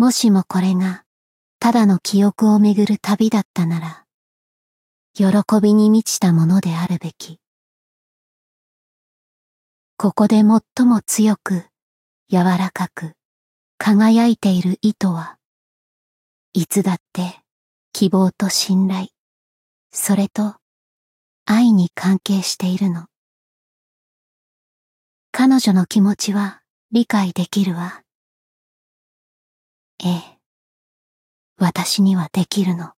もしもこれがただの記憶をめぐる旅だったなら、喜びに満ちたものであるべき。ここで最も強く、柔らかく、輝いている糸は、いつだって希望と信頼、それと愛に関係しているの。彼女の気持ちは理解できるわ。ええ、私にはできるの。